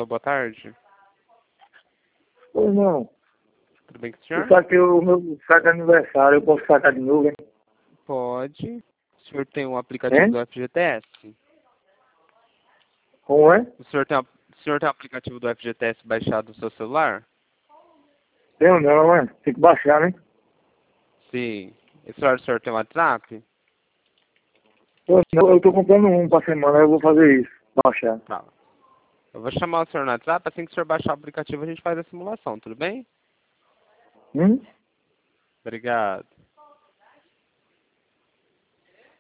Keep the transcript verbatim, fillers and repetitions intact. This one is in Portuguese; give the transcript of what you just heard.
Alô, boa tarde. Pois não. Tudo bem com o Eu senhor? saquei o meu saco de aniversário, eu posso sacar de novo, hein? Pode. O senhor tem um aplicativo Hein? do F G T S? Como é? O senhor tem, a- o senhor tem o aplicativo do F G T S baixado no seu celular? Tenho não, né? Tem que baixar, né? Sim. E o senhor, o senhor tem WhatsApp? Eu, não, eu tô comprando um pra semana, eu vou fazer isso. Baixar. Tá. Eu vou chamar o senhor no WhatsApp, assim que o senhor baixar o aplicativo a gente faz a simulação, tudo bem? Hum? Obrigado.